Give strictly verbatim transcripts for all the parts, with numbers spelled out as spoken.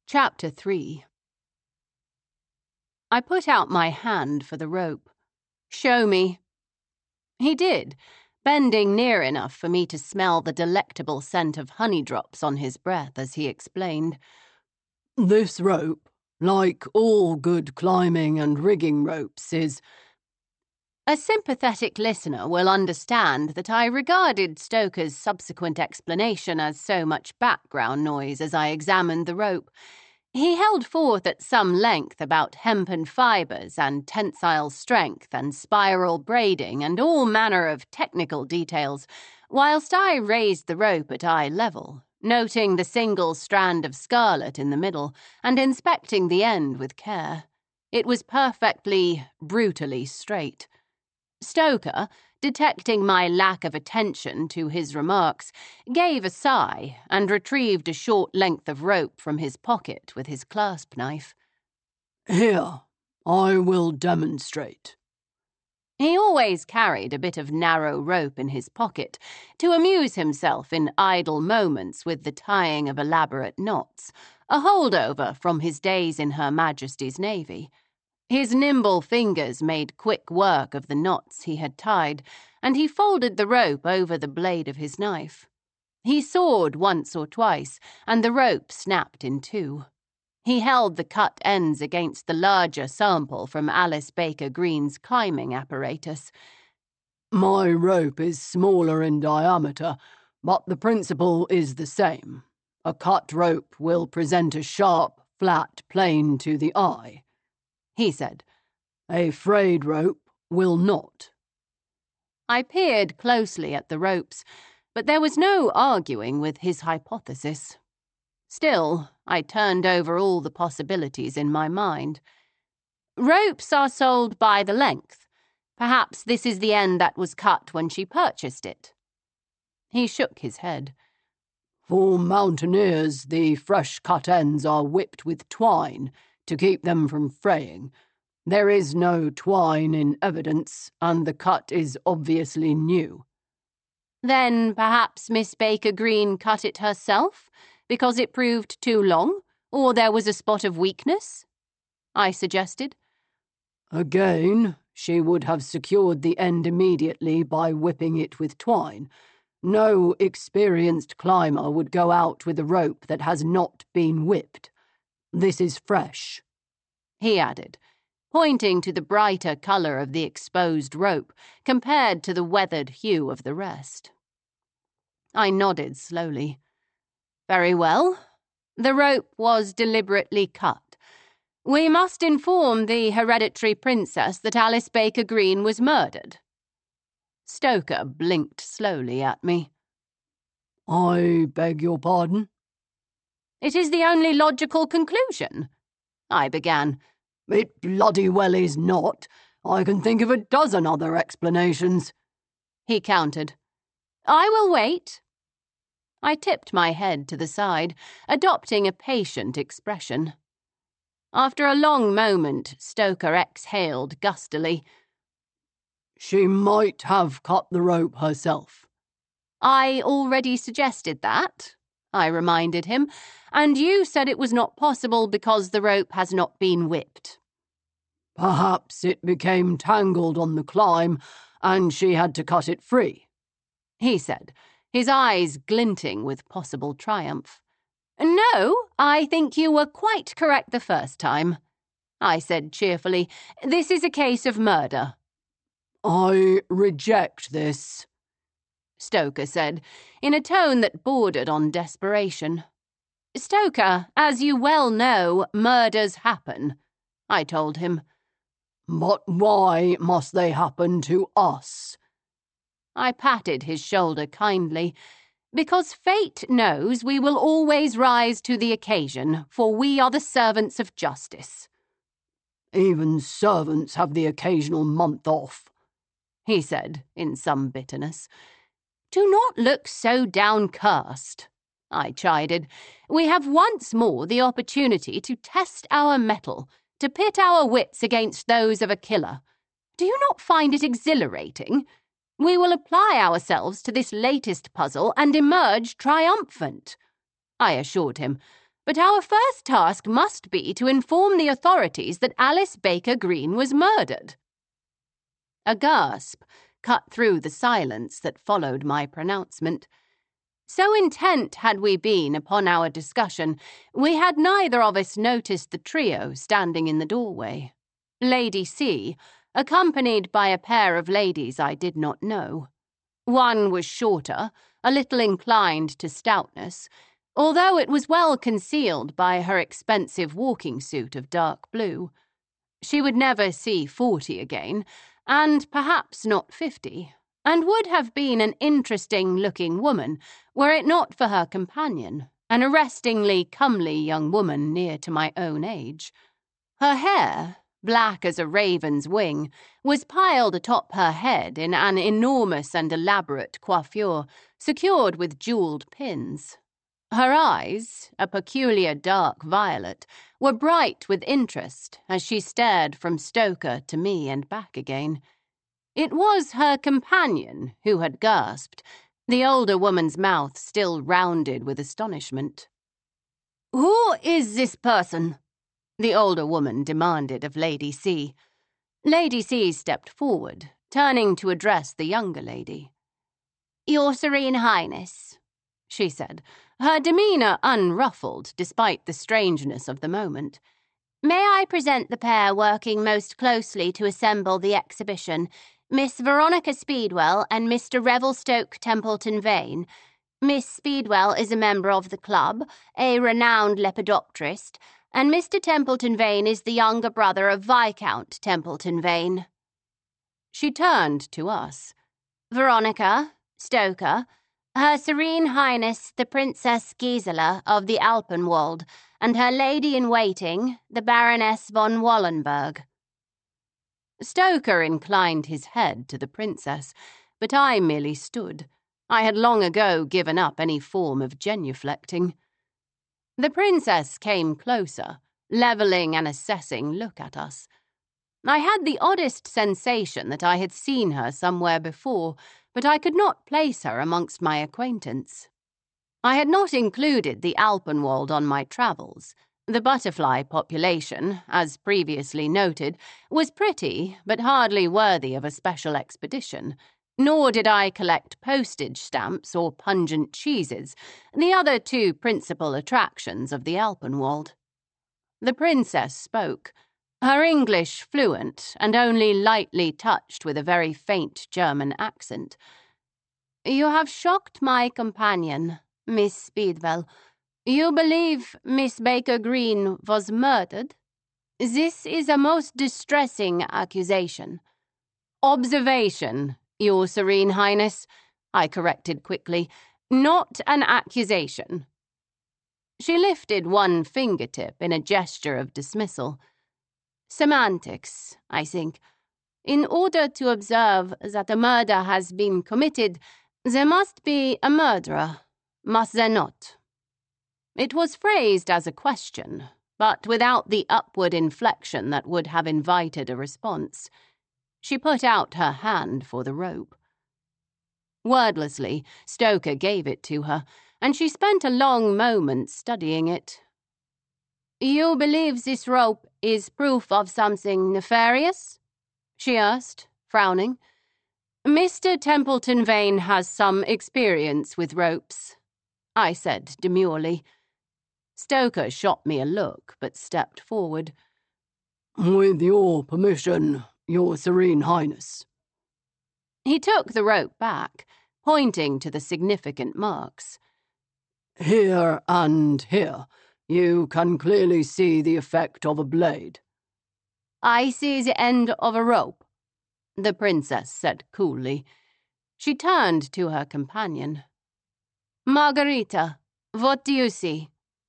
Chapter three. I put out my hand for the rope. "Show me." He did, bending near enough for me to smell the delectable scent of honey drops on his breath as he explained. "This rope, like all good climbing and rigging ropes, is—" A sympathetic listener will understand that I regarded Stoker's subsequent explanation as so much background noise as I examined the rope. He held forth at some length about hempen fibres and tensile strength and spiral braiding and all manner of technical details, whilst I raised the rope at eye level, noting the single strand of scarlet in the middle and inspecting the end with care. It was perfectly, brutally straight. Stoker, detecting my lack of attention to his remarks, gave a sigh and retrieved a short length of rope from his pocket with his clasp knife. "Here, I will demonstrate." He always carried a bit of narrow rope in his pocket to amuse himself in idle moments with the tying of elaborate knots, a holdover from his days in Her Majesty's Navy. His nimble fingers made quick work of the knots he had tied, and he folded the rope over the blade of his knife. He sawed once or twice, and the rope snapped in two. He held the cut ends against the larger sample from Alice Baker Green's climbing apparatus. "My rope is smaller in diameter, but the principle is the same. A cut rope will present a sharp, flat plane to the eye," he said. "A frayed rope will not." I peered closely at the ropes, but there was no arguing with his hypothesis. Still, I turned over all the possibilities in my mind. Ropes are sold by the length. Perhaps this is the end that was cut when she purchased it. He shook his head. "For mountaineers, the fresh cut ends are whipped with twine to keep them from fraying. There is no twine in evidence, and the cut is obviously new." Then perhaps Miss Baker Green cut it herself, because it proved too long, or there was a spot of weakness? I suggested. "Again, she would have secured the end immediately by whipping it with twine. No experienced climber would go out with a rope that has not been whipped. This is fresh," he added, pointing to the brighter colour of the exposed rope compared to the weathered hue of the rest. I nodded slowly. Very well. The rope was deliberately cut. We must inform the hereditary princess that Alice Baker Green was murdered. Stoker blinked slowly at me. "I beg your pardon?" "It is the only logical conclusion," I began. "It bloody well is not. I can think of a dozen other explanations," he countered. "I will wait." I tipped my head to the side, adopting a patient expression. After a long moment, Stoker exhaled gustily. "She might have cut the rope herself." "I already suggested that," I reminded him, "and you said it was not possible because the rope has not been whipped." "Perhaps it became tangled on the climb, and she had to cut it free," he said, his eyes glinting with possible triumph. "No, I think you were quite correct the first time," I said cheerfully. "This is a case of murder." "I reject this," Stoker said, in a tone that bordered on desperation. "Stoker, as you well know, murders happen," I told him. "But why must they happen to us?" I patted his shoulder kindly. "Because fate knows we will always rise to the occasion, for we are the servants of justice." "Even servants have the occasional month off," he said in some bitterness. "Do not look so downcast," I chided. "We have once more the opportunity to test our mettle, to pit our wits against those of a killer. Do you not find it exhilarating? We will apply ourselves to this latest puzzle and emerge triumphant," I assured him, But our first task must be to inform the authorities that Alice Baker Green was murdered." A gasp cut through the silence that followed my pronouncement. So intent had we been upon our discussion, we had neither of us noticed the trio standing in the doorway. Lady C, accompanied by a pair of ladies I did not know. One was shorter, a little inclined to stoutness, although it was well concealed by her expensive walking suit of dark blue. She would never see forty again, and perhaps not fifty, and would have been an interesting-looking woman were it not for her companion, an arrestingly comely young woman near to my own age. Her hair, black as a raven's wing, was piled atop her head in an enormous and elaborate coiffure, secured with jewelled pins. Her eyes, a peculiar dark violet, were bright with interest as she stared from Stoker to me and back again. It was her companion who had gasped, the older woman's mouth still rounded with astonishment. "Who is this person?" the older woman demanded of Lady C. Lady C stepped forward, turning to address the younger lady. "Your Serene Highness," she said, her demeanour unruffled despite the strangeness of the moment. "May I present the pair working most closely to assemble the exhibition, Miss Veronica Speedwell and Mister Revelstoke Templeton Vane. Miss Speedwell is a member of the club, a renowned lepidopterist, and Mister Templeton Vane is the younger brother of Viscount Templeton Vane." She turned to us. "Veronica, Stoker, Her Serene Highness the Princess Gisela of the Alpenwald, and her lady-in-waiting, the Baroness von Wallenberg." Stoker inclined his head to the princess, but I merely stood. I had long ago given up any form of genuflecting. The princess came closer, levelling an assessing look at us. I had the oddest sensation that I had seen her somewhere before, but I could not place her amongst my acquaintance. I had not included the Alpenwald on my travels. The butterfly population, as previously noted, was pretty, but hardly worthy of a special expedition, nor did I collect postage stamps or pungent cheeses, the other two principal attractions of the Alpenwald. The princess spoke, her English fluent and only lightly touched with a very faint German accent. "You have shocked my companion, Miss Speedwell. You believe Miss Baker Green was murdered? This is a most distressing accusation." "Observation, Your Serene Highness," I corrected quickly, "not an accusation." She lifted one fingertip in a gesture of dismissal. "Semantics, I think. In order to observe that a murder has been committed, there must be a murderer, must there not?" It was phrased as a question, but without the upward inflection that would have invited a response. She put out her hand for the rope. Wordlessly, Stoker gave it to her, and she spent a long moment studying it. "You believe this rope is proof of something nefarious?" she asked, frowning. "Mister Templeton Vane has some experience with ropes," I said demurely. Stoker shot me a look, but stepped forward. "With your permission, Your Serene Highness." He took the rope back, pointing to the significant marks. "Here and here. You can clearly see the effect of a blade." "I see the end of a rope," the princess said coolly. She turned to her companion. "Margarita, what do you see?"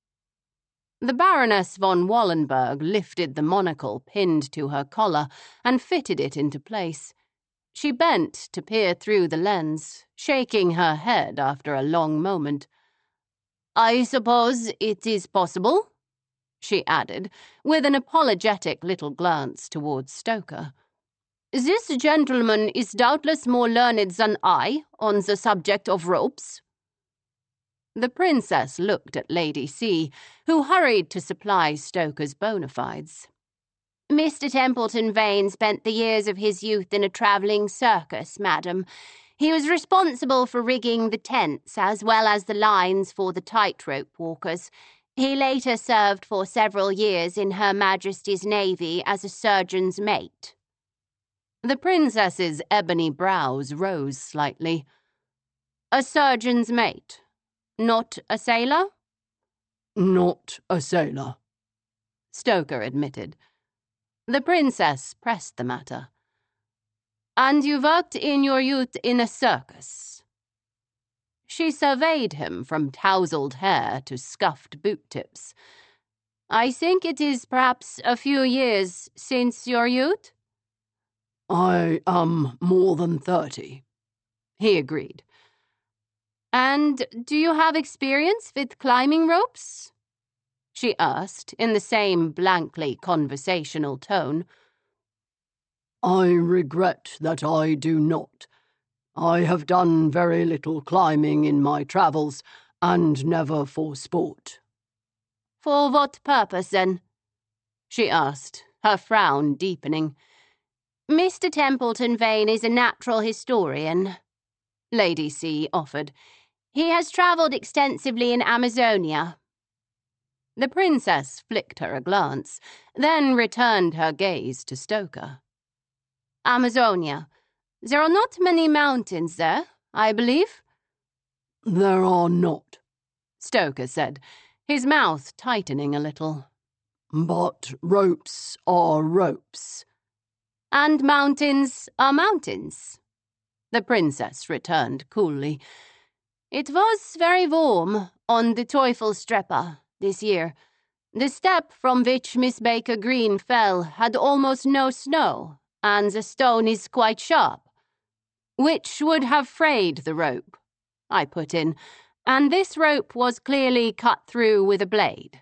The Baroness von Wallenberg lifted the monocle pinned to her collar and fitted it into place. She bent to peer through the lens, shaking her head after a long moment. "I suppose it is possible," she added, with an apologetic little glance towards Stoker. "This gentleman is doubtless more learned than I on the subject of ropes." The princess looked at Lady C, who hurried to supply Stoker's bona fides. Mister Templeton Vane spent the years of his youth in a travelling circus, madam. He was responsible for rigging the tents as well as the lines for the tightrope walkers. He later served for several years in Her Majesty's Navy as a surgeon's mate. The princess's ebony brows rose slightly. A surgeon's mate? Not a sailor? Not a sailor, Stoker admitted. The princess pressed the matter. And you worked in your youth in a circus? She surveyed him from tousled hair to scuffed boot tips. I think it is perhaps a few years since your youth? I am more than thirty, he agreed. And do you have experience with climbing ropes? She asked in the same blankly conversational tone. I regret that I do not. I have done very little climbing in my travels, and never for sport. For what purpose, then? She asked, her frown deepening. Mister Templeton Vane is a natural historian, Lady C offered. He has travelled extensively in Amazonia. The princess flicked her a glance, then returned her gaze to Stoker. Amazonia. There are not many mountains there, I believe. There are not, Stoker said, his mouth tightening a little. But ropes are ropes. And mountains are mountains, the princess returned coolly. It was very warm on the Teufelsdreppe this year. The step from which Miss Baker Green fell had almost no snow, and the stone is quite sharp. Which would have frayed the rope, I put in, and this rope was clearly cut through with a blade.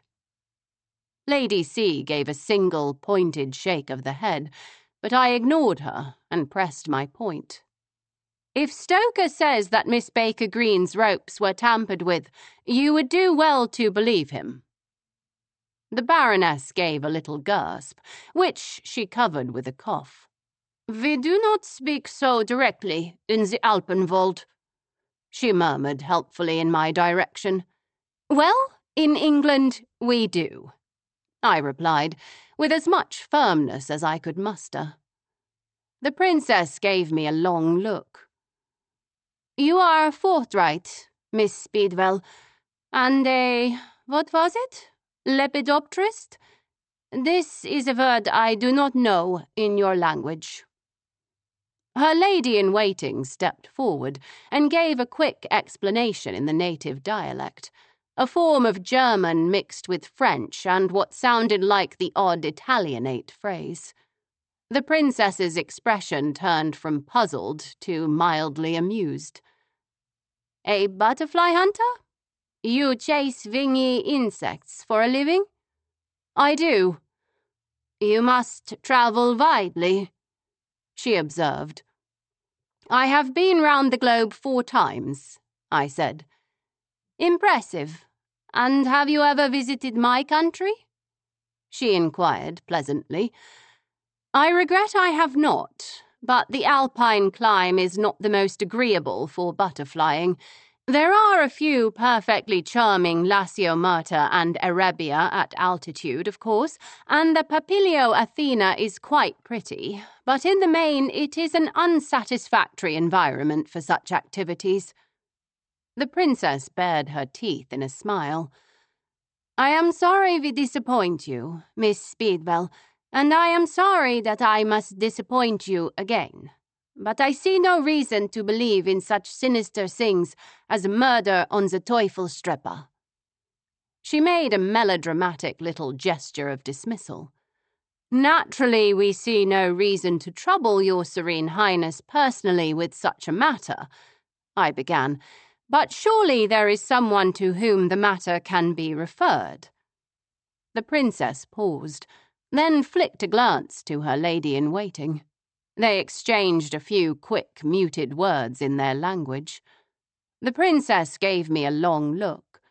Lady C gave a single pointed shake of the head, but I ignored her and pressed my point. If Stoker says that Miss Baker Green's ropes were tampered with, you would do well to believe him. The Baroness gave a little gasp, which she covered with a cough. We do not speak so directly in the Alpenwald, she murmured helpfully in my direction. Well, in England we do, I replied, with as much firmness as I could muster. The princess gave me a long look. You are forthright, Miss Speedwell, and a, what was it, lepidopterist? This is a word I do not know in your language. Her lady-in-waiting stepped forward and gave a quick explanation in the native dialect, a form of German mixed with French and what sounded like the odd Italianate phrase. The princess's expression turned from puzzled to mildly amused. A butterfly hunter? You chase wingy insects for a living? I do. You must travel widely, she observed. I have been round the globe four times, I said. Impressive. And have you ever visited my country? She inquired pleasantly. I regret I have not, but the alpine climb is not the most agreeable for butterflying. There are a few perfectly charming Lasiomata and Erebia at altitude, of course, and the Papilio Athena is quite pretty, but in the main it is an unsatisfactory environment for such activities. The princess bared her teeth in a smile. I am sorry we disappoint you, Miss Speedwell, and I am sorry that I must disappoint you again. But I see no reason to believe in such sinister things as murder on the Teufelsdreppe. She made a melodramatic little gesture of dismissal. Naturally, we see no reason to trouble your Serene Highness personally with such a matter, I began, but surely there is someone to whom the matter can be referred. The princess paused, then flicked a glance to her lady-in-waiting. They exchanged a few quick, muted words in their language. The princess gave me a long look.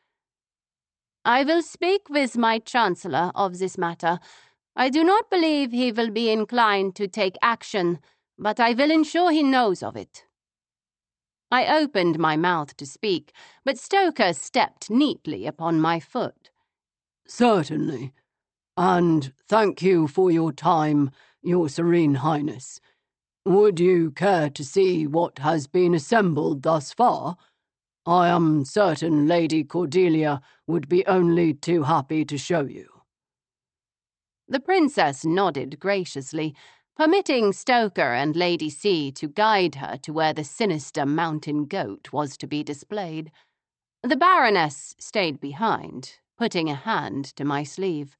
"I will speak with my chancellor of this matter. I do not believe he will be inclined to take action, but I will ensure he knows of it." I opened my mouth to speak, but Stoker stepped neatly upon my foot. "Certainly. And thank you for your time, Your Serene Highness. Would you care to see what has been assembled thus far? I am certain Lady Cordelia would be only too happy to show you." The princess nodded graciously, permitting Stoker and Lady C to guide her to where the sinister mountain goat was to be displayed. The Baroness stayed behind, putting a hand to my sleeve.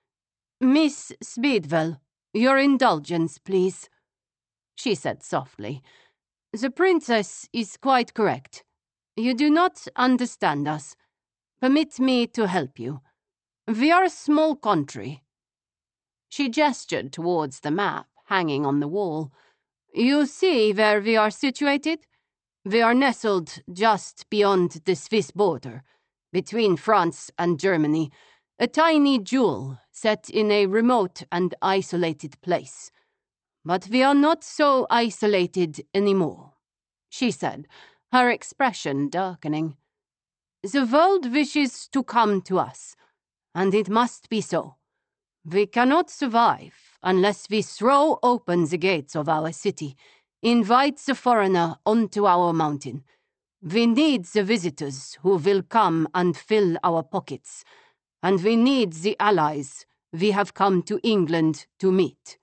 "Miss Speedwell, your indulgence, please," she said softly. "The princess is quite correct. You do not understand us. Permit me to help you. We are a small country." She gestured towards the map hanging on the wall. "You see where we are situated? We are nestled just beyond the Swiss border, between France and Germany, a tiny jewel set in a remote and isolated place. But we are not so isolated anymore," she said, her expression darkening. "The world wishes to come to us, and it must be so. We cannot survive unless we throw open the gates of our city, invite the foreigner onto our mountain. We need the visitors who will come and fill our pockets, and we need the allies we have come to England to meet."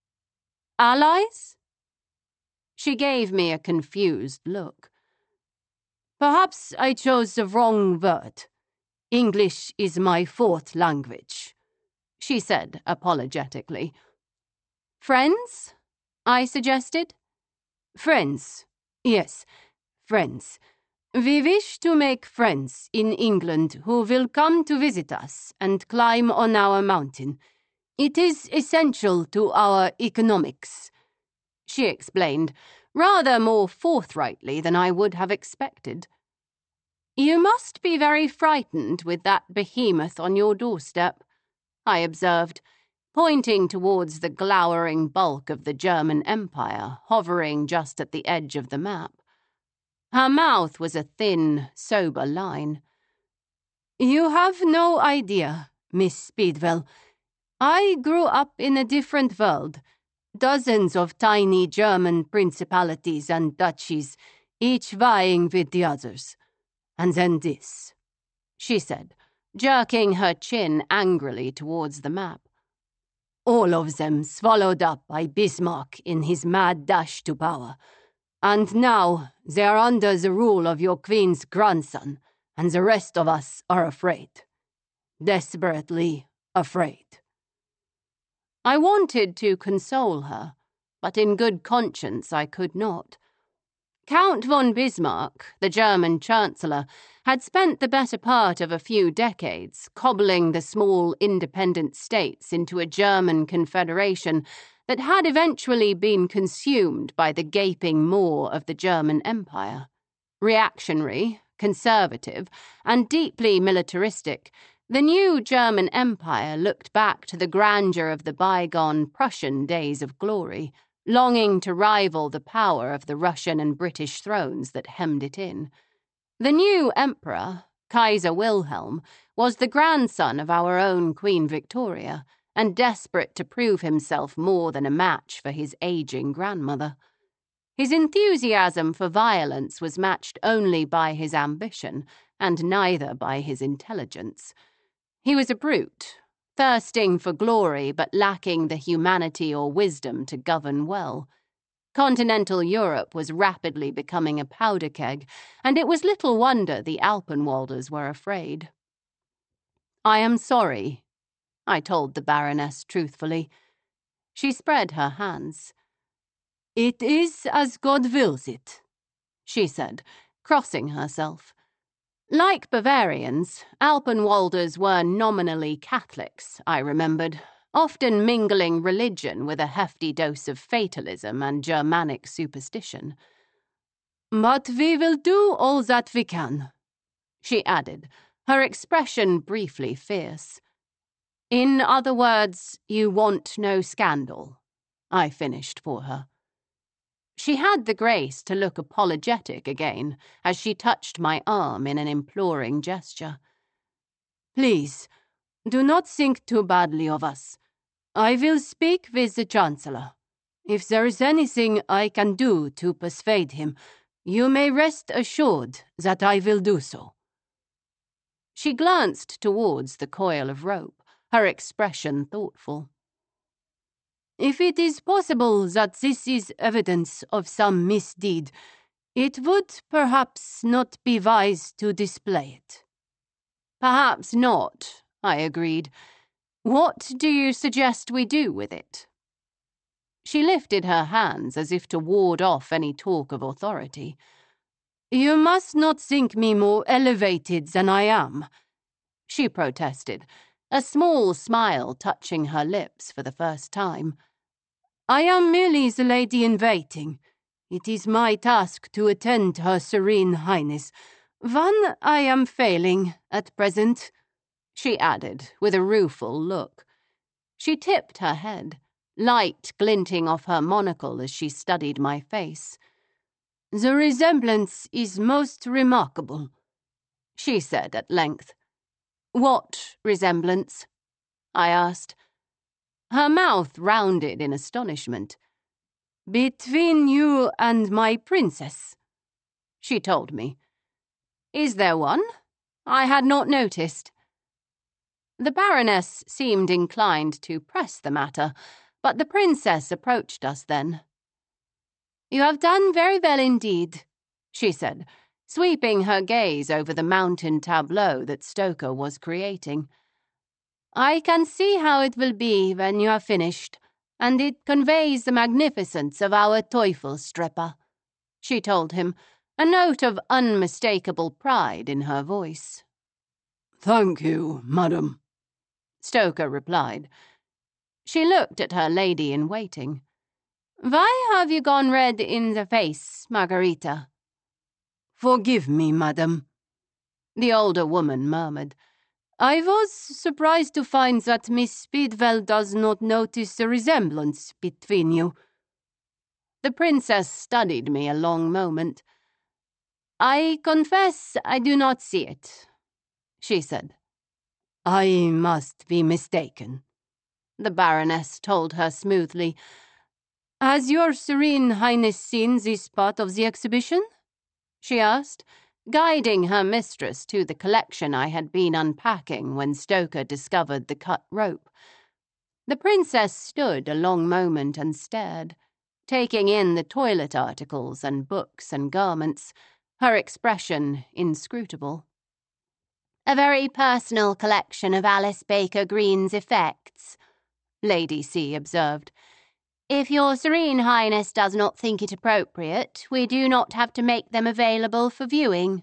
"Allies?" She gave me a confused look. "Perhaps I chose the wrong word. English is my fourth language," she said apologetically. "Friends?" I suggested. "Friends. Yes, friends. We wish to make friends in England who will come to visit us and climb on our mountain. It is essential to our economics," she explained, rather more forthrightly than I would have expected. "You must be very frightened with that behemoth on your doorstep," I observed, pointing towards the glowering bulk of the German Empire hovering just at the edge of the map. Her mouth was a thin, sober line. "You have no idea, Miss Speedwell. I grew up in a different world. Dozens of tiny German principalities and duchies, each vying with the others. And then this," she said, jerking her chin angrily towards the map. "All of them swallowed up by Bismarck in his mad dash to power. And now they are under the rule of your queen's grandson, and the rest of us are afraid. Desperately afraid." I wanted to console her, but in good conscience I could not. Count von Bismarck, the German Chancellor, had spent the better part of a few decades cobbling the small independent states into a German confederation that had eventually been consumed by the gaping maw of the German Empire. Reactionary, conservative, and deeply militaristic, the new German Empire looked back to the grandeur of the bygone Prussian days of glory, longing to rival the power of the Russian and British thrones that hemmed it in. The new emperor, Kaiser Wilhelm, was the grandson of our own Queen Victoria, and desperate to prove himself more than a match for his aging grandmother. His enthusiasm for violence was matched only by his ambition, and neither by his intelligence. He was a brute, thirsting for glory but lacking the humanity or wisdom to govern well. Continental Europe was rapidly becoming a powder keg, and it was little wonder the Alpenwalders were afraid. "I am sorry," I told the Baroness truthfully. She spread her hands. "It is as God wills it," she said, crossing herself. Like Bavarians, Alpenwalders were nominally Catholics, I remembered, often mingling religion with a hefty dose of fatalism and Germanic superstition. But we will do all that we can, she added, her expression briefly fierce. In other words, you want no scandal, I finished for her. She had the grace to look apologetic again as she touched my arm in an imploring gesture. Please, do not think too badly of us. I will speak with the Chancellor. If there is anything I can do to persuade him, you may rest assured that I will do so. She glanced towards the coil of rope, her expression thoughtful. If it is possible that this is evidence of some misdeed, it would perhaps not be wise to display it. Perhaps not, I agreed. What do you suggest we do with it? She lifted her hands as if to ward off any talk of authority. You must not think me more elevated than I am, she protested, a small smile touching her lips for the first time. I am merely the lady-in-waiting. It is my task to attend Her Serene Highness. One I am failing at present, she added, with a rueful look. She tipped her head, light glinting off her monocle as she studied my face. The resemblance is most remarkable, she said at length. What resemblance? I asked. Her mouth rounded in astonishment. Between you and my princess, she told me. Is there one? I had not noticed. The Baroness seemed inclined to press the matter, but the princess approached us then. You have done very well indeed, she said, sweeping her gaze over the mountain tableau that Stoker was creating. I can see how it will be when you are finished, and it conveys the magnificence of our Teufelsstrepper, she told him, a note of unmistakable pride in her voice. Thank you, madam, Stoker replied. She looked at her lady-in-waiting. Why have you gone red in the face, Margarita? Forgive me, madam, the older woman murmured. I was surprised to find that Miss Speedwell does not notice the resemblance between you. The princess studied me a long moment. I confess I do not see it, she said. I must be mistaken, the Baroness told her smoothly. Has your Serene Highness seen this part of the exhibition? She asked, guiding her mistress to the collection I had been unpacking when Stoker discovered the cut rope. The princess stood a long moment and stared, taking in the toilet articles and books and garments, her expression inscrutable. A very personal collection of Alice Baker Green's effects, Lady C observed. If your Serene Highness does not think it appropriate, we do not have to make them available for viewing.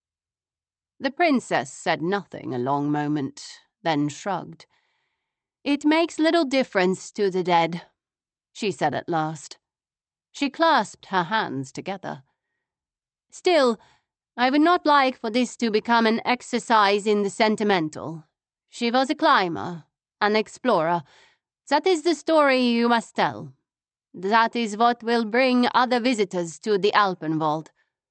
The princess said nothing a long moment, then shrugged. It makes little difference to the dead, she said at last. She clasped her hands together. Still, I would not like for this to become an exercise in the sentimental. She was a climber, an explorer. That is the story you must tell. That is what will bring other visitors to the Alpenwald.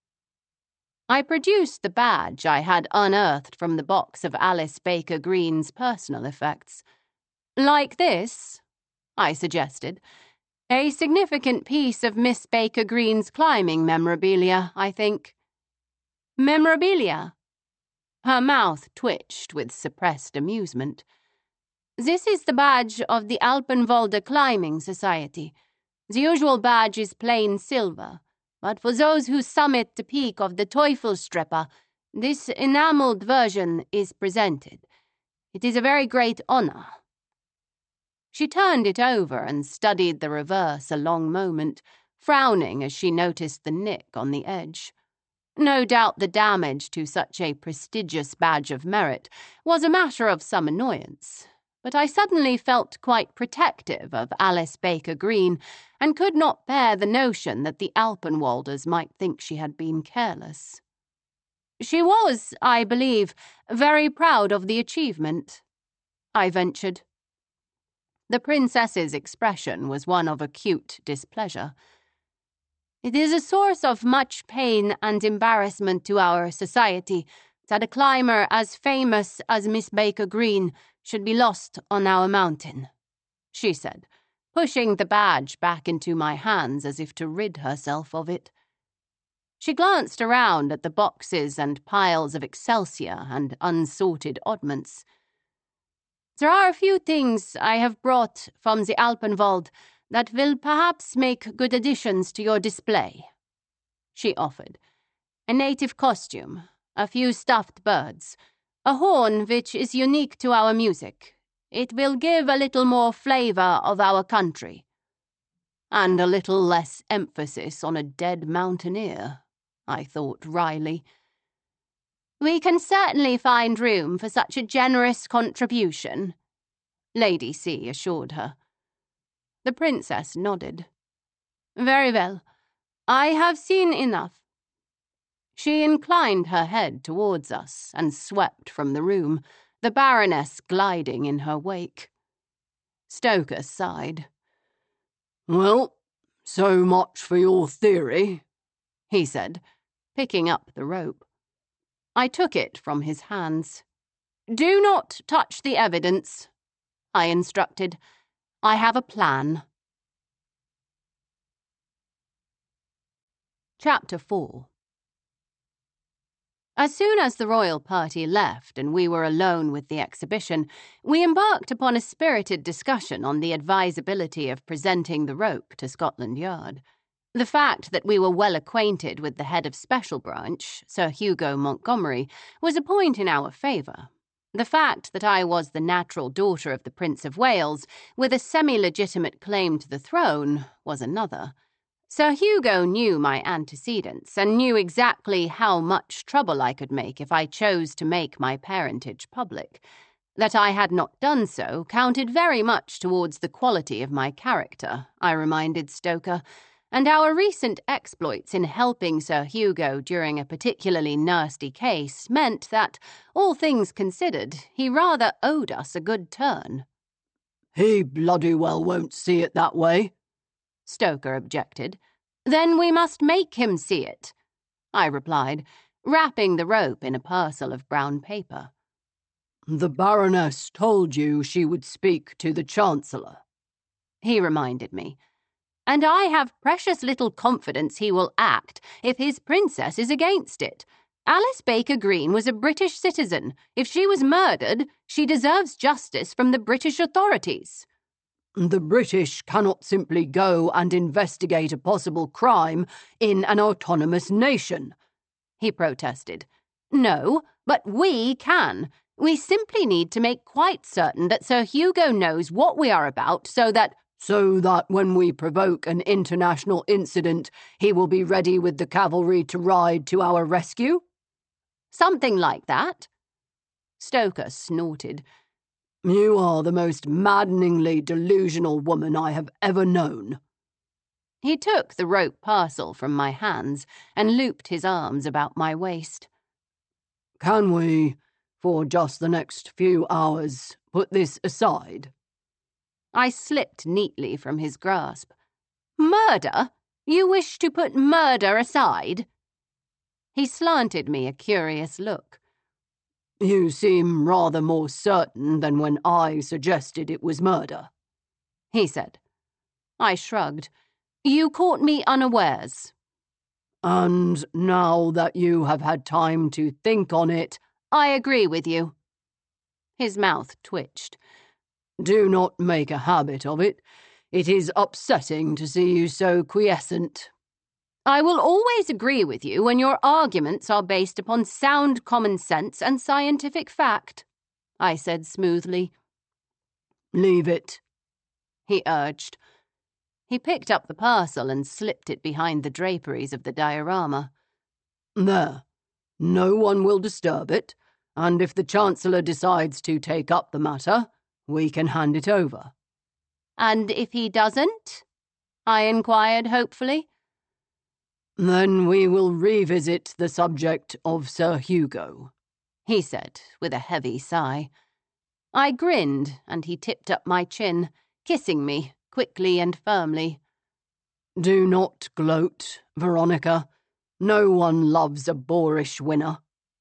I produced the badge I had unearthed from the box of Alice Baker Green's personal effects. Like this, I suggested. A significant piece of Miss Baker Green's climbing memorabilia, I think. Memorabilia? Her mouth twitched with suppressed amusement. This is the badge of the Alpenwalder Climbing Society. The usual badge is plain silver, but for those who summit the peak of the Teufelsstrepper, this enameled version is presented. It is a very great honor. She turned it over and studied the reverse a long moment, frowning as she noticed the nick on the edge. No doubt the damage to such a prestigious badge of merit was a matter of some annoyance, but I suddenly felt quite protective of Alice Baker Green and could not bear the notion that the Alpenwalders might think she had been careless. She was, I believe, very proud of the achievement, I ventured. The princess's expression was one of acute displeasure. It is a source of much pain and embarrassment to our society that a climber as famous as Miss Baker Green should be lost on our mountain, she said, pushing the badge back into my hands as if to rid herself of it. She glanced around at the boxes and piles of excelsior and unsorted oddments. There are a few things I have brought from the Alpenwald that will perhaps make good additions to your display, she offered. A native costume, a few stuffed birds, a horn which is unique to our music. It will give a little more flavor of our country. And a little less emphasis on a dead mountaineer, I thought wryly. We can certainly find room for such a generous contribution, Lady C assured her. The princess nodded. Very well. I have seen enough. She inclined her head towards us and swept from the room, the Baroness gliding in her wake. Stoker sighed. Well, so much for your theory, he said, picking up the rope. I took it from his hands. Do not touch the evidence, I instructed. I have a plan. Chapter four. As soon as the royal party left and we were alone with the exhibition, we embarked upon a spirited discussion on the advisability of presenting the rope to Scotland Yard. The fact that we were well acquainted with the head of Special Branch, Sir Hugo Montgomery, was a point in our favour. The fact that I was the natural daughter of the Prince of Wales, with a semi-legitimate claim to the throne, was another. Sir Hugo knew my antecedents and knew exactly how much trouble I could make if I chose to make my parentage public. That I had not done so counted very much towards the quality of my character, I reminded Stoker, and our recent exploits in helping Sir Hugo during a particularly nasty case meant that, all things considered, he rather owed us a good turn. He bloody well won't see it that way, Stoker objected. Then we must make him see it, I replied, wrapping the rope in a parcel of brown paper. The Baroness told you she would speak to the Chancellor, he reminded me. And I have precious little confidence he will act if his princess is against it. Alice Baker Green was a British citizen. If she was murdered, she deserves justice from the British authorities. The British cannot simply go and investigate a possible crime in an autonomous nation, he protested. No, but we can. We simply need to make quite certain that Sir Hugo knows what we are about so that... So that when we provoke an international incident, he will be ready with the cavalry to ride to our rescue? Something like that. Stoker snorted. You are the most maddeningly delusional woman I have ever known. He took the rope parcel from my hands and looped his arms about my waist. Can we, for just the next few hours, put this aside? I slipped neatly from his grasp. Murder? You wish to put murder aside? He slanted me a curious look. You seem rather more certain than when I suggested it was murder, he said. I shrugged. You caught me unawares. And now that you have had time to think on it... I agree with you. His mouth twitched. Do not make a habit of it. It is upsetting to see you so quiescent. I will always agree with you when your arguments are based upon sound common sense and scientific fact, I said smoothly. Leave it, he urged. He picked up the parcel and slipped it behind the draperies of the diorama. There. No one will disturb it, and if the Chancellor decides to take up the matter, we can hand it over. And if he doesn't? I inquired hopefully. Then we will revisit the subject of Sir Hugo, he said with a heavy sigh. I grinned, and he tipped up my chin, kissing me quickly and firmly. Do not gloat, Veronica. No one loves a boorish winner.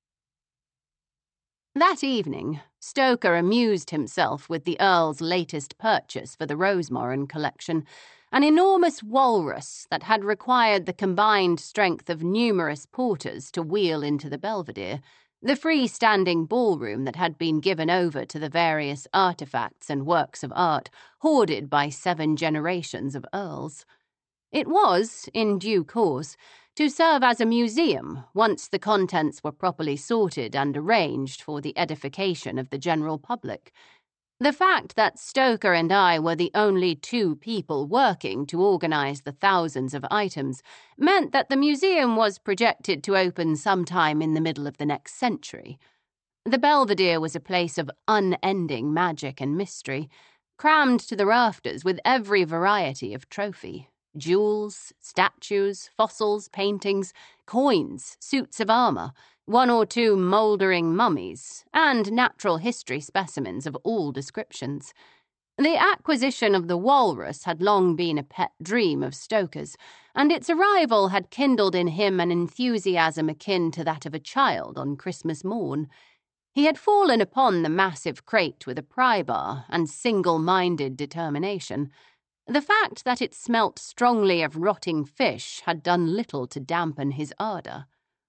That evening, Stoker amused himself with the Earl's latest purchase for the Rosemoran collection, an enormous walrus that had required the combined strength of numerous porters to wheel into the Belvedere, the free-standing ballroom that had been given over to the various artefacts and works of art hoarded by seven generations of Earls. It was, in due course, to serve as a museum once the contents were properly sorted and arranged for the edification of the general public. The fact that Stoker and I were the only two people working to organize the thousands of items meant that the museum was projected to open sometime in the middle of the next century. The Belvedere was a place of unending magic and mystery, crammed to the rafters with every variety of trophy. Jewels, statues, fossils, paintings, coins, suits of armour, one or two mouldering mummies, and natural history specimens of all descriptions. The acquisition of the walrus had long been a pet dream of Stoker's, and its arrival had kindled in him an enthusiasm akin to that of a child on Christmas morn. He had fallen upon the massive crate with a pry-bar and single-minded determination. The fact that it smelt strongly of rotting fish had done little to dampen his ardour.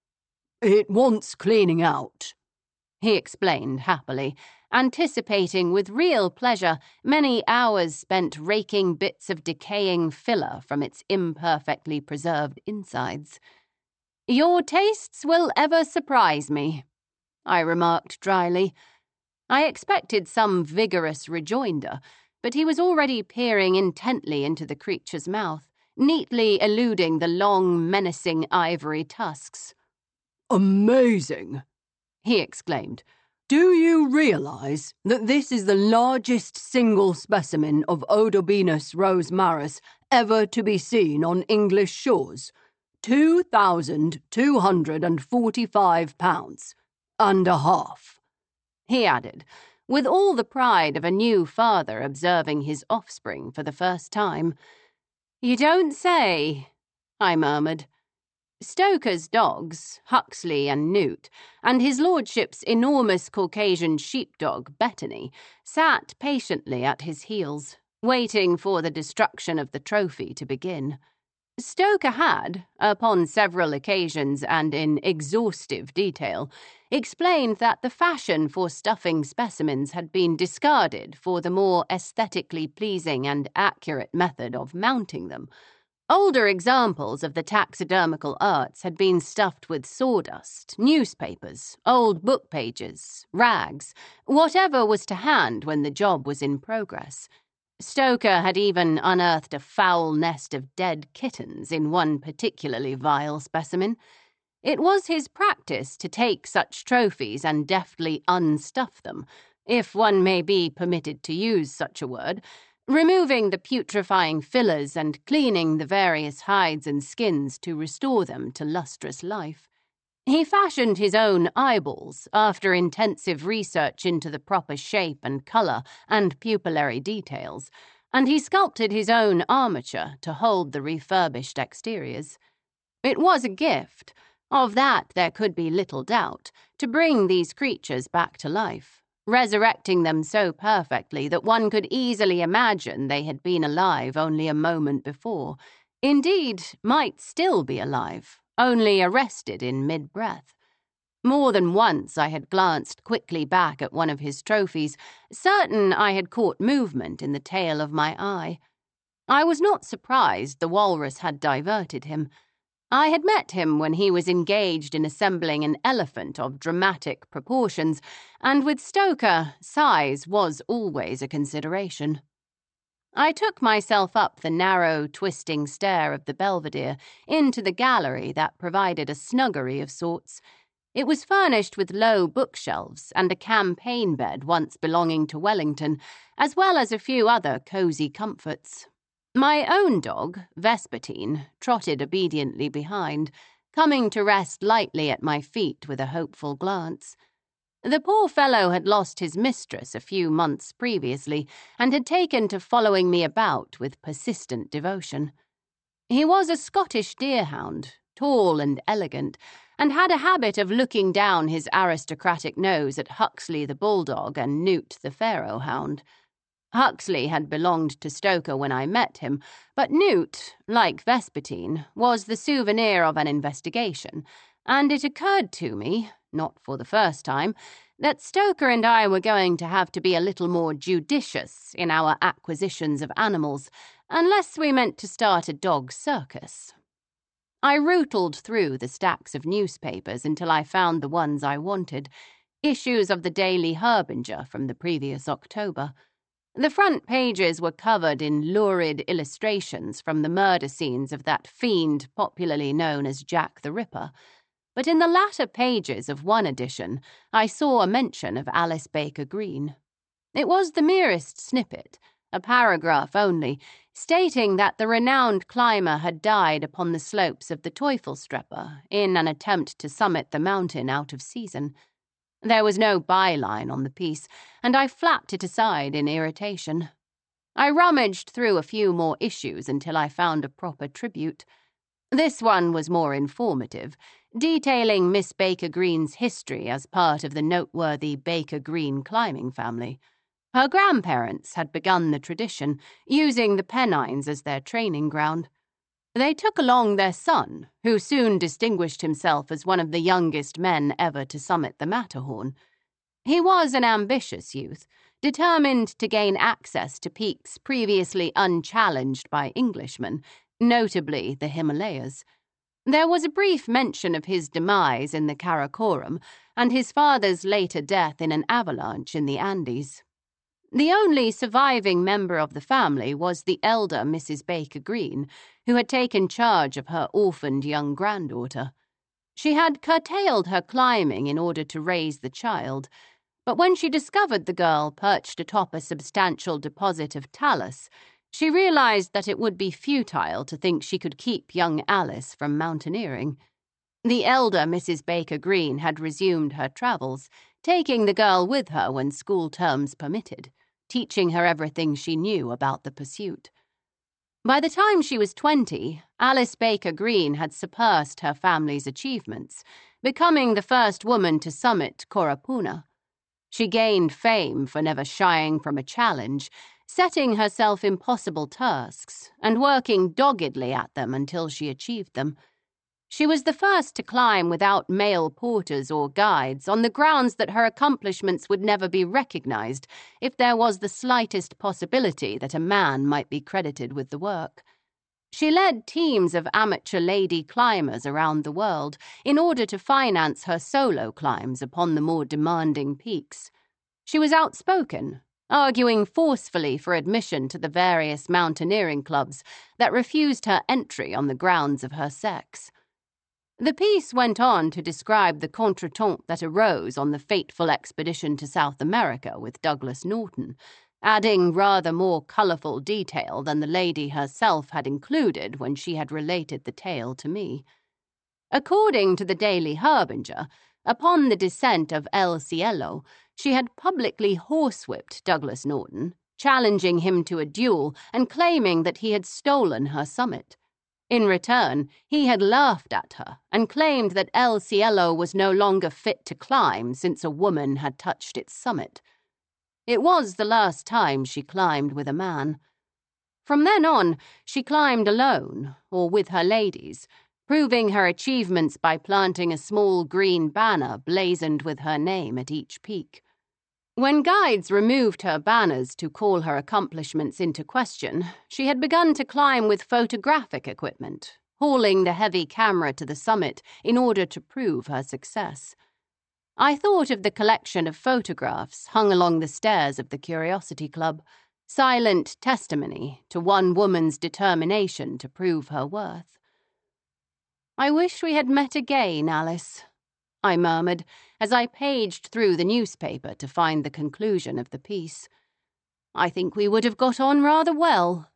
It wants cleaning out, he explained happily, anticipating with real pleasure many hours spent raking bits of decaying filler from its imperfectly preserved insides. Your tastes will ever surprise me, I remarked dryly. I expected some vigorous rejoinder, but he was already peering intently into the creature's mouth, neatly eluding the long, menacing ivory tusks. Amazing, he exclaimed. Do you realize that this is the largest single specimen of Odobenus rosmarus ever to be seen on English shores? Two thousand two hundred and forty-five pounds and a half, he added, with all the pride of a new father observing his offspring for the first time. You don't say, I murmured. Stoker's dogs, Huxley and Newt, and his lordship's enormous Caucasian sheepdog, Bettany, sat patiently at his heels, waiting for the destruction of the trophy to begin. Stoker had, upon several occasions and in exhaustive detail, explained that the fashion for stuffing specimens had been discarded for the more aesthetically pleasing and accurate method of mounting them. Older examples of the taxidermical arts had been stuffed with sawdust, newspapers, old book pages, rags, whatever was to hand when the job was in progress. Stoker had even unearthed a foul nest of dead kittens in one particularly vile specimen. It was his practice to take such trophies and deftly unstuff them, if one may be permitted to use such a word, removing the putrefying fillers and cleaning the various hides and skins to restore them to lustrous life. He fashioned his own eyeballs after intensive research into the proper shape and colour and pupillary details, and he sculpted his own armature to hold the refurbished exteriors. It was a gift, of that there could be little doubt, to bring these creatures back to life, resurrecting them so perfectly that one could easily imagine they had been alive only a moment before, indeed might still be alive, only arrested in mid-breath. More than once I had glanced quickly back at one of his trophies, certain I had caught movement in the tail of my eye. I was not surprised the walrus had diverted him. I had met him when he was engaged in assembling an elephant of dramatic proportions, and with Stoker, size was always a consideration. I took myself up the narrow, twisting stair of the Belvedere into the gallery that provided a snuggery of sorts. It was furnished with low bookshelves and a campaign bed once belonging to Wellington, as well as a few other cosy comforts. My own dog, Vespertine, trotted obediently behind, coming to rest lightly at my feet with a hopeful glance. The poor fellow had lost his mistress a few months previously and had taken to following me about with persistent devotion. He was a Scottish deerhound, tall and elegant, and had a habit of looking down his aristocratic nose at Huxley the bulldog and Newt the pharaoh hound. Huxley had belonged to Stoker when I met him, but Newt, like Vespertine, was the souvenir of an investigation, and it occurred to me, not for the first time, that Stoker and I were going to have to be a little more judicious in our acquisitions of animals, unless we meant to start a dog circus. I rootled through the stacks of newspapers until I found the ones I wanted, issues of the Daily Herbinger from the previous October. The front pages were covered in lurid illustrations from the murder scenes of that fiend popularly known as Jack the Ripper, but in the latter pages of one edition I saw a mention of Alice Baker Green. It was the merest snippet, a paragraph only, stating that the renowned climber had died upon the slopes of the Teufelstreppe in an attempt to summit the mountain out of season. There was no byline on the piece, and I flapped it aside in irritation. I rummaged through a few more issues until I found a proper tribute. This one was more informative, detailing Miss Baker Green's history as part of the noteworthy Baker Green climbing family. Her grandparents had begun the tradition, using the Pennines as their training ground. They took along their son, who soon distinguished himself as one of the youngest men ever to summit the Matterhorn. He was an ambitious youth, determined to gain access to peaks previously unchallenged by Englishmen, notably the Himalayas. There was a brief mention of his demise in the Karakoram and his father's later death in an avalanche in the Andes. The only surviving member of the family was the elder Missus Baker Green, who had taken charge of her orphaned young granddaughter. She had curtailed her climbing in order to raise the child, but when she discovered the girl perched atop a substantial deposit of talus, she realized that it would be futile to think she could keep young Alice from mountaineering. The elder Missus Baker Green had resumed her travels, taking the girl with her when school terms permitted, teaching her everything she knew about the pursuit. By the time she was twenty, Alice Baker Green had surpassed her family's achievements, becoming the first woman to summit Korapuna. She gained fame for never shying from a challenge, setting herself impossible tasks and working doggedly at them until she achieved them. She was the first to climb without male porters or guides on the grounds that her accomplishments would never be recognized if there was the slightest possibility that a man might be credited with the work. She led teams of amateur lady climbers around the world in order to finance her solo climbs upon the more demanding peaks. She was outspoken, arguing forcefully for admission to the various mountaineering clubs that refused her entry on the grounds of her sex. The piece went on to describe the contretemps that arose on the fateful expedition to South America with Douglas Norton, adding rather more colourful detail than the lady herself had included when she had related the tale to me. According to the Daily Herbinger, upon the descent of El Cielo, she had publicly horsewhipped Douglas Norton, challenging him to a duel and claiming that he had stolen her summit. In return, he had laughed at her and claimed that El Cielo was no longer fit to climb since a woman had touched its summit. It was the last time she climbed with a man. From then on, she climbed alone, or with her ladies, proving her achievements by planting a small green banner blazoned with her name at each peak. When guides removed her banners to call her accomplishments into question, she had begun to climb with photographic equipment, hauling the heavy camera to the summit in order to prove her success. I thought of the collection of photographs hung along the stairs of the Curiosity Club, silent testimony to one woman's determination to prove her worth. I wish we had met again, Alice. I murmured as I paged through the newspaper to find the conclusion of the piece. I think we would have got on rather well.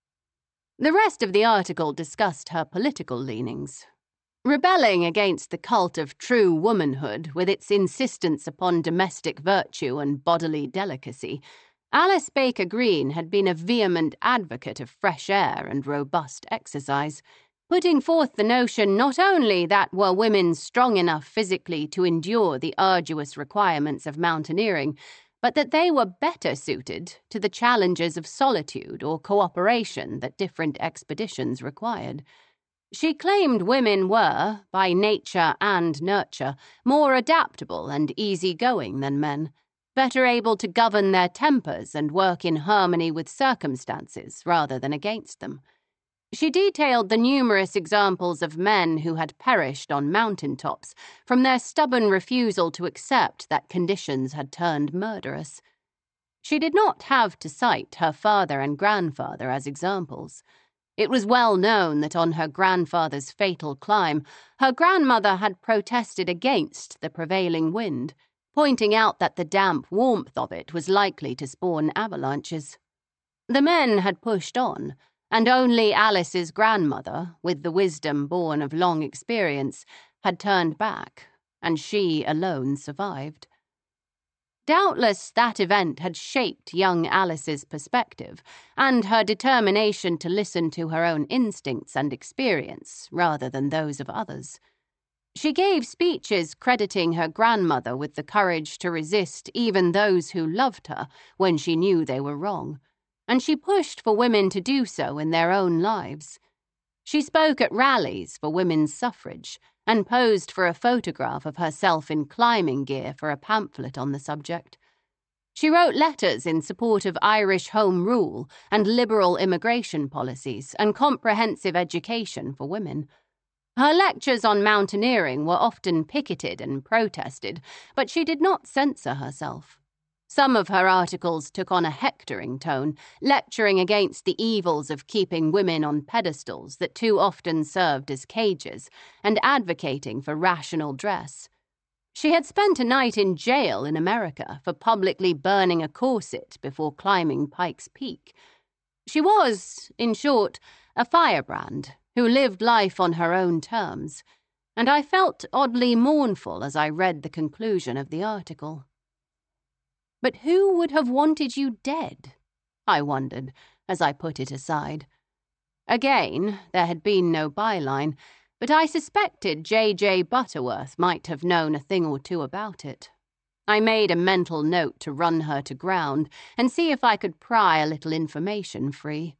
The rest of the article discussed her political leanings. Rebelling against the cult of true womanhood with its insistence upon domestic virtue and bodily delicacy, Alice Baker Green had been a vehement advocate of fresh air and robust exercise, putting forth the notion not only that were women strong enough physically to endure the arduous requirements of mountaineering, but that they were better suited to the challenges of solitude or cooperation that different expeditions required. She claimed women were, by nature and nurture, more adaptable and easygoing than men, better able to govern their tempers and work in harmony with circumstances rather than against them. She detailed the numerous examples of men who had perished on mountain tops from their stubborn refusal to accept that conditions had turned murderous. She did not have to cite her father and grandfather as examples. It was well known that on her grandfather's fatal climb, her grandmother had protested against the prevailing wind, pointing out that the damp warmth of it was likely to spawn avalanches. The men had pushed on, and only Alice's grandmother, with the wisdom born of long experience, had turned back, and she alone survived. Doubtless that event had shaped young Alice's perspective, and her determination to listen to her own instincts and experience rather than those of others. She gave speeches crediting her grandmother with the courage to resist even those who loved her when she knew they were wrong, and she pushed for women to do so in their own lives. She spoke at rallies for women's suffrage and posed for a photograph of herself in climbing gear for a pamphlet on the subject. She wrote letters in support of Irish Home Rule and liberal immigration policies and comprehensive education for women. Her lectures on mountaineering were often picketed and protested, but she did not censor herself. Some of her articles took on a hectoring tone, lecturing against the evils of keeping women on pedestals that too often served as cages, and advocating for rational dress. She had spent a night in jail in America for publicly burning a corset before climbing Pikes Peak. She was, in short, a firebrand who lived life on her own terms, and I felt oddly mournful as I read the conclusion of the article. But who would have wanted you dead? I wondered, as I put it aside. Again, there had been no byline, but I suspected J J Butterworth might have known a thing or two about it. I made a mental note to run her to ground and see if I could pry a little information free.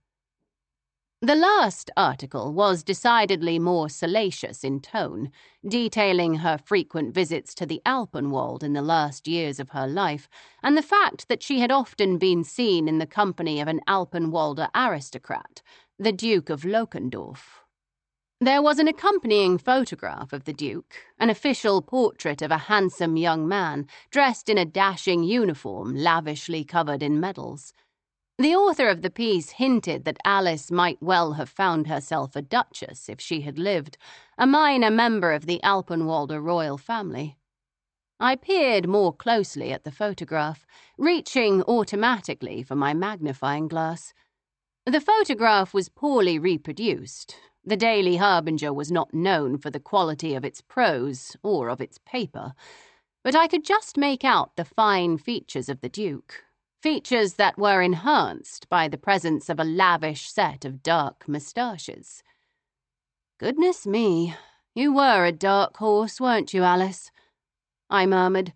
The last article was decidedly more salacious in tone, detailing her frequent visits to the Alpenwald in the last years of her life, and the fact that she had often been seen in the company of an Alpenwalder aristocrat, the Duke of Lokendorf. There was an accompanying photograph of the Duke, an official portrait of a handsome young man, dressed in a dashing uniform lavishly covered in medals. The author of the piece hinted that Alice might well have found herself a duchess if she had lived, a minor member of the Alpenwalder royal family. I peered more closely at the photograph, reaching automatically for my magnifying glass. The photograph was poorly reproduced. The Daily Harbinger was not known for the quality of its prose or of its paper, but I could just make out the fine features of the Duke. Features that were enhanced by the presence of a lavish set of dark moustaches. Goodness me, you were a dark horse, weren't you, Alice? I murmured.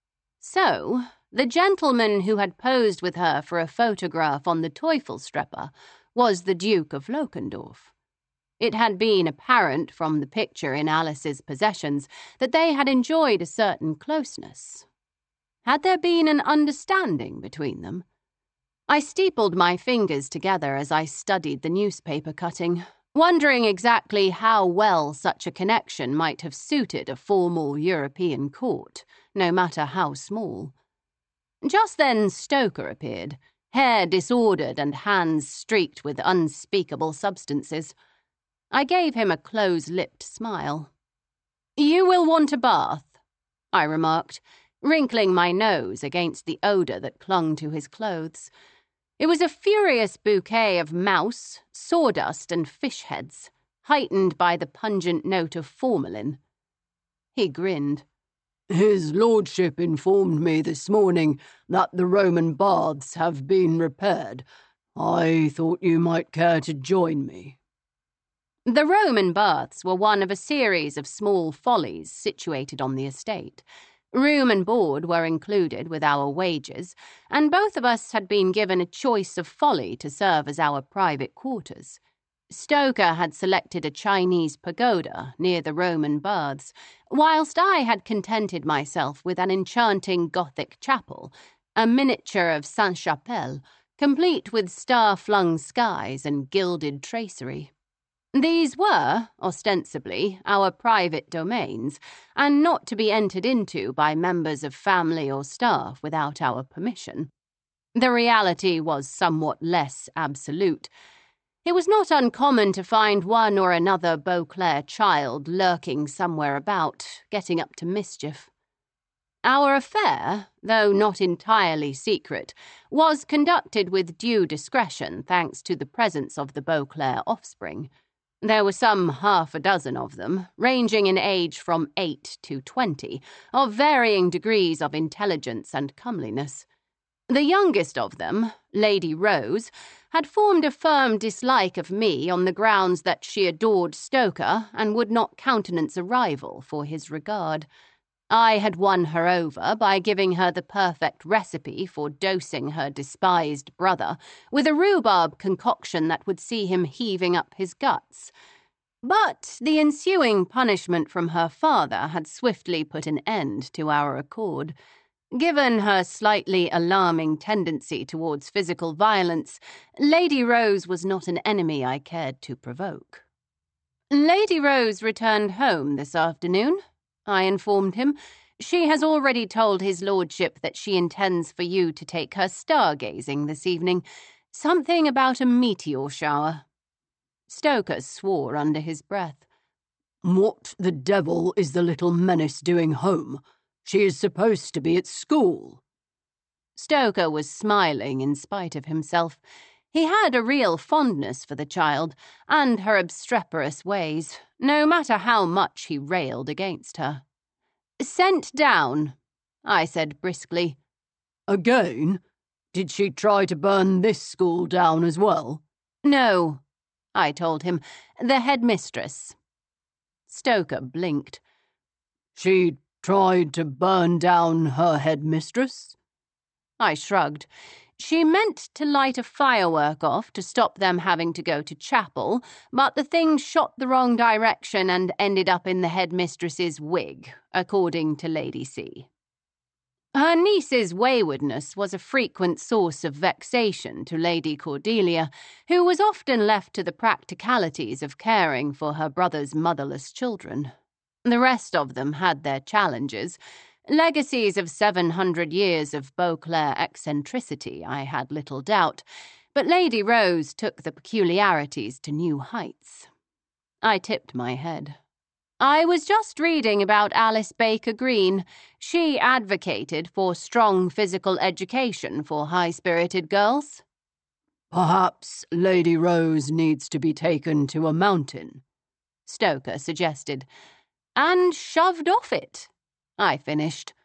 So, the gentleman who had posed with her for a photograph on the Teufelstreppe was the Duke of Lokendorf. It had been apparent from the picture in Alice's possessions that they had enjoyed a certain closeness. Had there been an understanding between them? I steepled my fingers together as I studied the newspaper cutting, wondering exactly how well such a connection might have suited a formal European court, no matter how small. Just then Stoker appeared, hair disordered and hands streaked with unspeakable substances. I gave him a close-lipped smile. "You will want a bath," I remarked, wrinkling my nose against the odour that clung to his clothes. It was a furious bouquet of mouse, sawdust, and fish heads, heightened by the pungent note of formalin. He grinned. His lordship informed me this morning that the Roman baths have been repaired. I thought you might care to join me. The Roman baths were one of a series of small follies situated on the estate. Room and board were included with our wages, and both of us had been given a choice of folly to serve as our private quarters. Stoker had selected a Chinese pagoda near the Roman baths, whilst I had contented myself with an enchanting Gothic chapel, a miniature of Sainte-Chapelle, complete with star-flung skies and gilded tracery. These were, ostensibly, our private domains, and not to be entered into by members of family or staff without our permission. The reality was somewhat less absolute. It was not uncommon to find one or another Beauclair child lurking somewhere about, getting up to mischief. Our affair, though not entirely secret, was conducted with due discretion thanks to the presence of the Beauclair offspring. There were some half a dozen of them, ranging in age from eight to twenty, of varying degrees of intelligence and comeliness. The youngest of them, Lady Rose, had formed a firm dislike of me on the grounds that she adored Stoker and would not countenance a rival for his regard. I had won her over by giving her the perfect recipe for dosing her despised brother with a rhubarb concoction that would see him heaving up his guts. But the ensuing punishment from her father had swiftly put an end to our accord. Given her slightly alarming tendency towards physical violence, Lady Rose was not an enemy I cared to provoke. Lady Rose returned home this afternoon, I informed him. She has already told his lordship that she intends for you to take her stargazing this evening. Something about a meteor shower. Stoker swore under his breath. What the devil is the little menace doing home? She is supposed to be at school. Stoker was smiling in spite of himself. He had a real fondness for the child, and her obstreperous ways, no matter how much he railed against her. "Sent down," I said briskly. Again? Did she try to burn this school down as well? No, I told him. The headmistress. Stoker blinked. She tried to burn down her headmistress? I shrugged. She meant to light a firework off to stop them having to go to chapel, but the thing shot the wrong direction and ended up in the headmistress's wig, according to Lady C. Her niece's waywardness was a frequent source of vexation to Lady Cordelia, who was often left to the practicalities of caring for her brother's motherless children. The rest of them had their challenges, legacies of seven hundred years of Beauclair eccentricity, I had little doubt, but Lady Rose took the peculiarities to new heights. I tipped my head. I was just reading about Alice Baker Green. She advocated for strong physical education for high-spirited girls. Perhaps Lady Rose needs to be taken to a mountain, Stoker suggested. And shoved off it, I finished.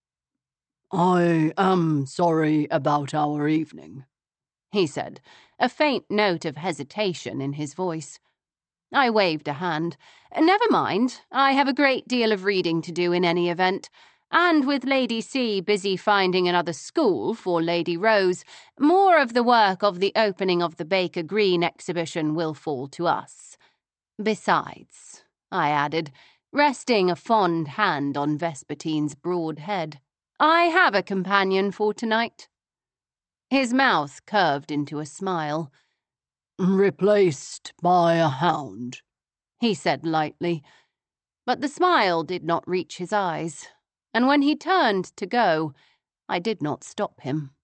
I am sorry about our evening, he said, a faint note of hesitation in his voice. I waved a hand. Never mind, I have a great deal of reading to do in any event, and with Lady C busy finding another school for Lady Rose, more of the work of the opening of the Baker Green exhibition will fall to us. Besides, I added, resting a fond hand on Vespertine's broad head, I have a companion for tonight. His mouth curved into a smile. Replaced by a hound, he said lightly. But the smile did not reach his eyes, and when he turned to go, I did not stop him.